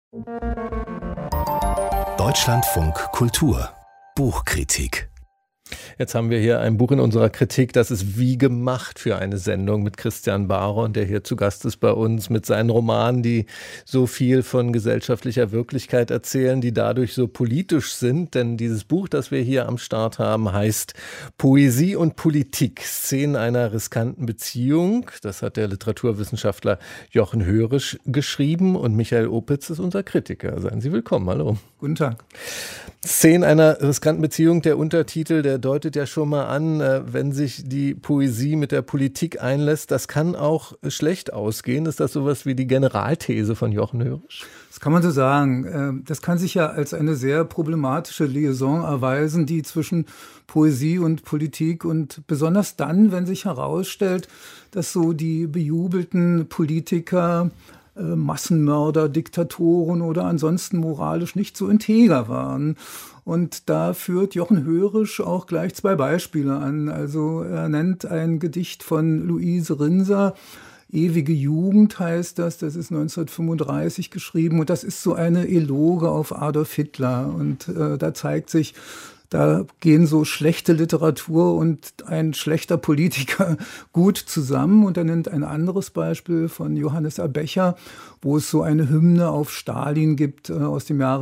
Deutschlandfunk Kultur Buchkritik. Jetzt haben wir hier ein Buch in unserer Kritik, das ist wie gemacht für eine Sendung mit Christian Baron, der hier zu Gast ist bei uns, mit seinen Romanen, die so viel von gesellschaftlicher Wirklichkeit erzählen, die dadurch so politisch sind. Denn dieses Buch, das wir hier am Start haben, heißt Poesie und Politik, Szenen einer riskanten Beziehung. Das hat der Literaturwissenschaftler Jochen Hörisch geschrieben und Michael Opitz ist unser Kritiker. Seien Sie willkommen, hallo. Guten Tag. Szenen einer riskanten Beziehung, der Untertitel, der deutet ja schon mal an, wenn sich die Poesie mit der Politik einlässt, das kann auch schlecht ausgehen. Ist das sowas wie die Generalthese von Jochen Hörisch? Das kann man so sagen. Das kann sich ja als eine sehr problematische Liaison erweisen, die zwischen Poesie und Politik und besonders dann, wenn sich herausstellt, dass so die bejubelten Politiker Massenmörder, Diktatoren oder ansonsten moralisch nicht so integer waren. Und da führt Jochen Hörisch auch gleich zwei Beispiele an. Also er nennt ein Gedicht von Luise Rinser, Ewige Jugend heißt das ist 1935 geschrieben und das ist so eine Eloge auf Adolf Hitler. Und da zeigt sich, da gehen so schlechte Literatur und ein schlechter Politiker gut zusammen. Und er nennt ein anderes Beispiel von Johannes A. Becher, wo es so eine Hymne auf Stalin gibt aus dem Jahre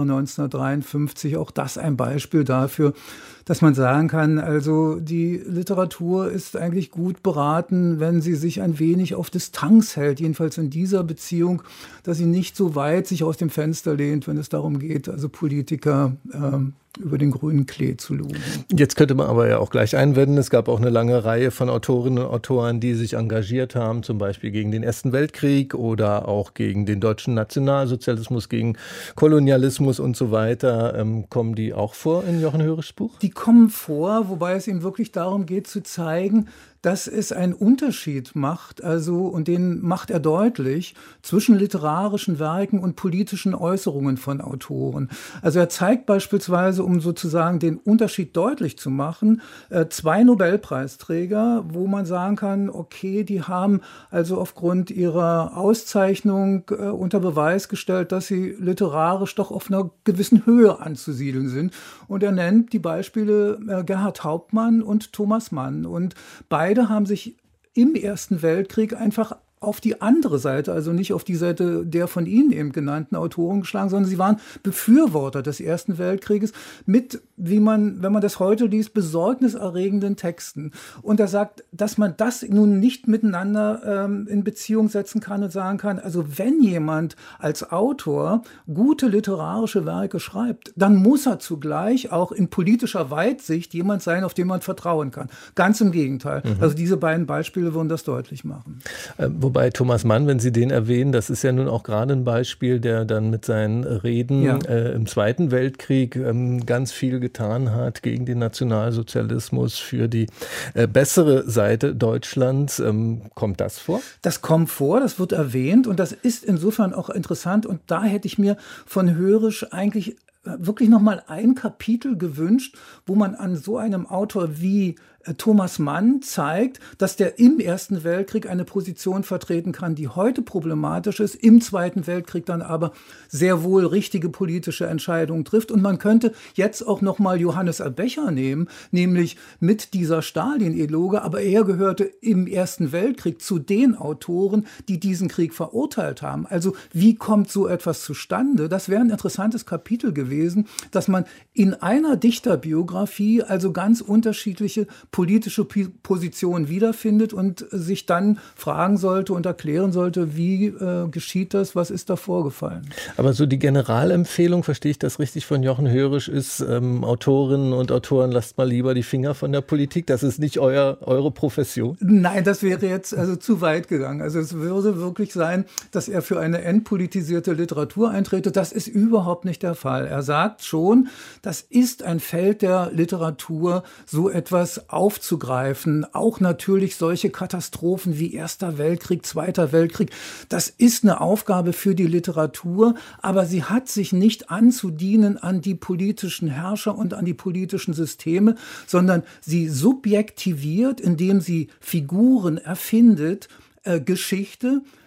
1953. Auch das ein Beispiel dafür, dass man sagen kann, also die Literatur ist eigentlich gut beraten, wenn sie sich ein wenig auf Distanz hält, jedenfalls in dieser Beziehung, dass sie nicht so weit sich aus dem Fenster lehnt, wenn es darum geht, also Politiker über den grünen Klee zu lugen. Jetzt könnte man aber ja auch gleich einwenden, es gab auch eine lange Reihe von Autorinnen und Autoren, die sich engagiert haben, zum Beispiel gegen den Ersten Weltkrieg oder auch gegen den deutschen Nationalsozialismus, gegen Kolonialismus und so weiter. Kommen die auch vor in Jochen Hörischs Buch? Die kommen vor, wobei es ihm wirklich darum geht zu zeigen, dass es einen Unterschied macht, also, und den macht er deutlich, zwischen literarischen Werken und politischen Äußerungen von Autoren. Also er zeigt beispielsweise, um sozusagen den Unterschied deutlich zu machen, zwei Nobelpreisträger, wo man sagen kann, okay, die haben also aufgrund ihrer Auszeichnung unter Beweis gestellt, dass sie literarisch doch auf einer gewissen Höhe anzusiedeln sind. Und er nennt die Beispiele Gerhard Hauptmann und Thomas Mann. Und beide haben sich im Ersten Weltkrieg einfach auf die andere Seite, also nicht auf die Seite der von Ihnen eben genannten Autoren geschlagen, sondern sie waren Befürworter des Ersten Weltkrieges mit, wie man, wenn man das heute liest, besorgniserregenden Texten. Und er sagt, dass man das nun nicht miteinander in Beziehung setzen kann und sagen kann, also wenn jemand als Autor gute literarische Werke schreibt, dann muss er zugleich auch in politischer Weitsicht jemand sein, auf den man vertrauen kann. Ganz im Gegenteil. Also diese beiden Beispiele würden das deutlich machen. Wobei Thomas Mann, wenn Sie den erwähnen, das ist ja nun auch gerade ein Beispiel, der dann mit seinen Reden im Zweiten Weltkrieg ganz viel getan hat gegen den Nationalsozialismus, für die bessere Seite Deutschlands. Kommt das vor? Das kommt vor, das wird erwähnt und das ist insofern auch interessant. Und da hätte ich mir von Hörisch eigentlich wirklich nochmal ein Kapitel gewünscht, wo man an so einem Autor wie Thomas Mann zeigt, dass der im Ersten Weltkrieg eine Position vertreten kann, die heute problematisch ist, im Zweiten Weltkrieg dann aber sehr wohl richtige politische Entscheidungen trifft. Und man könnte jetzt auch noch mal Johannes A. Becher nehmen, nämlich mit dieser Stalin-Eloge, aber er gehörte im Ersten Weltkrieg zu den Autoren, die diesen Krieg verurteilt haben. Also wie kommt so etwas zustande? Das wäre ein interessantes Kapitel gewesen, dass man in einer Dichterbiografie also ganz unterschiedliche politische Position wiederfindet und sich dann fragen sollte und erklären sollte, wie geschieht das, was ist da vorgefallen. Aber so die Generalempfehlung, verstehe ich das richtig von Jochen Hörisch, ist, Autorinnen und Autoren, lasst mal lieber die Finger von der Politik, das ist nicht eure Profession? Nein, das wäre jetzt also zu weit gegangen. Also es würde wirklich sein, dass er für eine entpolitisierte Literatur eintrete. Das ist überhaupt nicht der Fall. Er sagt schon, das ist ein Feld der Literatur, so etwas aufzugreifen, auch natürlich solche Katastrophen wie Erster Weltkrieg, Zweiter Weltkrieg. Das ist eine Aufgabe für die Literatur, aber sie hat sich nicht anzudienen an die politischen Herrscher und an die politischen Systeme, sondern sie subjektiviert, indem sie Figuren erfindet, Geschichte,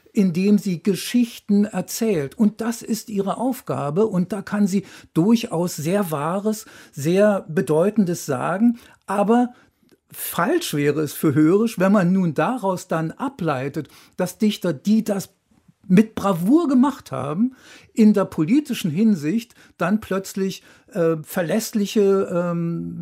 indem sie Geschichten erzählt. Und das ist ihre Aufgabe. Und da kann sie durchaus sehr Wahres, sehr Bedeutendes sagen. Aber falsch wäre es für Hörisch, wenn man nun daraus dann ableitet, dass Dichter, die das mit Bravour gemacht haben, in der politischen Hinsicht dann plötzlich verlässliche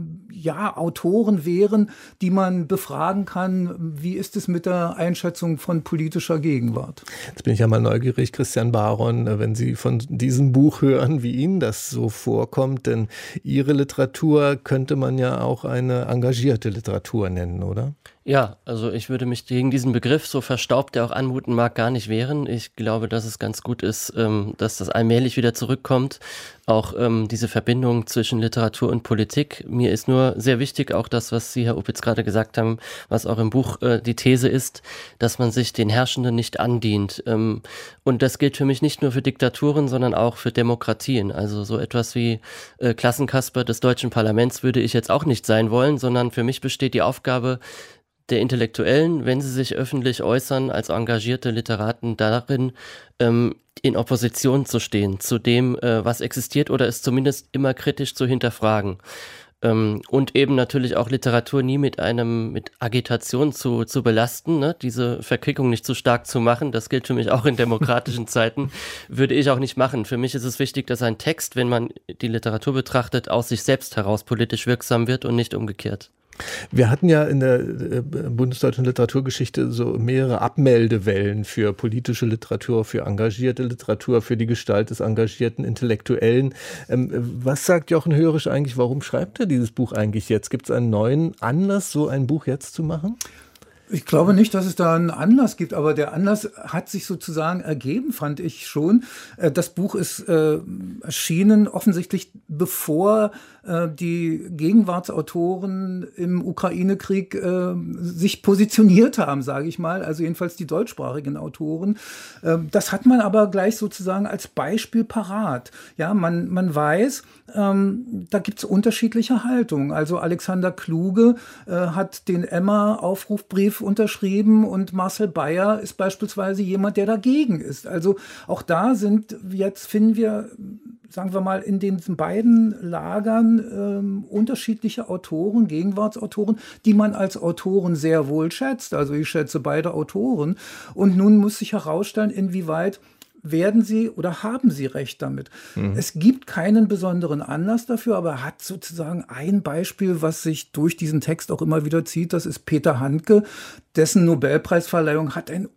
Autoren wären, die man befragen kann, wie ist es mit der Einschätzung von politischer Gegenwart. Jetzt bin ich ja mal neugierig, Christian Baron, wenn Sie von diesem Buch hören, wie Ihnen das so vorkommt, denn Ihre Literatur könnte man ja auch eine engagierte Literatur nennen, oder? Ja, also ich würde mich gegen diesen Begriff, so verstaubt der auch anmuten mag, gar nicht wehren. Ich glaube, dass es ganz gut ist, dass das allmählich wieder zurückkommt. Auch diese Verbindung zwischen Literatur und Politik. Mir ist nur sehr wichtig, auch das, was Sie, Herr Opitz, gerade gesagt haben, was auch im Buch die These ist, dass man sich den Herrschenden nicht andient. Und das gilt für mich nicht nur für Diktaturen, sondern auch für Demokratien. Also so etwas wie Klassenkasper des deutschen Parlaments würde ich jetzt auch nicht sein wollen, sondern für mich besteht die Aufgabe der Intellektuellen, wenn sie sich öffentlich äußern als engagierte Literaten, darin in Opposition zu stehen zu dem, was existiert, oder es zumindest immer kritisch zu hinterfragen. Und eben natürlich auch Literatur nie mit Agitation zu belasten, ne? Diese Verquickung nicht zu stark zu machen, das gilt für mich auch in demokratischen Zeiten, würde ich auch nicht machen. Für mich ist es wichtig, dass ein Text, wenn man die Literatur betrachtet, aus sich selbst heraus politisch wirksam wird und nicht umgekehrt. Wir hatten ja in der bundesdeutschen Literaturgeschichte so mehrere Abmeldewellen für politische Literatur, für engagierte Literatur, für die Gestalt des engagierten Intellektuellen. Was sagt Jochen Hörisch eigentlich, warum schreibt er dieses Buch eigentlich jetzt? Gibt es einen neuen Anlass, so ein Buch jetzt zu machen? Ich glaube nicht, dass es da einen Anlass gibt, aber der Anlass hat sich sozusagen ergeben, fand ich schon. Das Buch ist erschienen offensichtlich bevor die Gegenwartsautoren im Ukraine-Krieg sich positioniert haben, sage ich mal, also jedenfalls die deutschsprachigen Autoren. Das hat man aber gleich sozusagen als Beispiel parat. Ja, man weiß, da gibt es unterschiedliche Haltungen. Also Alexander Kluge hat den Emma-Aufrufbrief unterschrieben und Marcel Beyer ist beispielsweise jemand, der dagegen ist. Also auch da finden wir, sagen wir mal, in den beiden Lagern unterschiedliche Autoren, Gegenwartsautoren, die man als Autoren sehr wohl schätzt. Also ich schätze beide Autoren. Und nun muss sich herausstellen, inwieweit werden sie oder haben sie recht damit. Es gibt keinen besonderen Anlass dafür, aber er hat sozusagen ein Beispiel, was sich durch diesen Text auch immer wieder zieht. Das ist Peter Handke, dessen Nobelpreisverleihung hat einen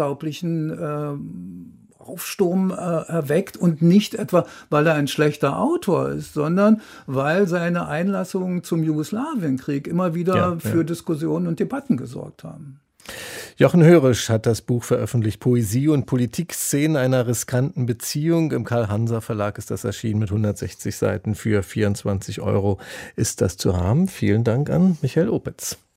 unglaublichen Aufsturm erweckt, und nicht etwa, weil er ein schlechter Autor ist, sondern weil seine Einlassungen zum Jugoslawienkrieg immer wieder für Diskussionen und Debatten gesorgt haben. Jochen Hörisch hat das Buch veröffentlicht, Poesie und Politik-Szenen einer riskanten Beziehung. Im Karl-Hanser-Verlag ist das erschienen mit 160 Seiten. Für 24 € ist das zu haben. Vielen Dank an Michael Opitz.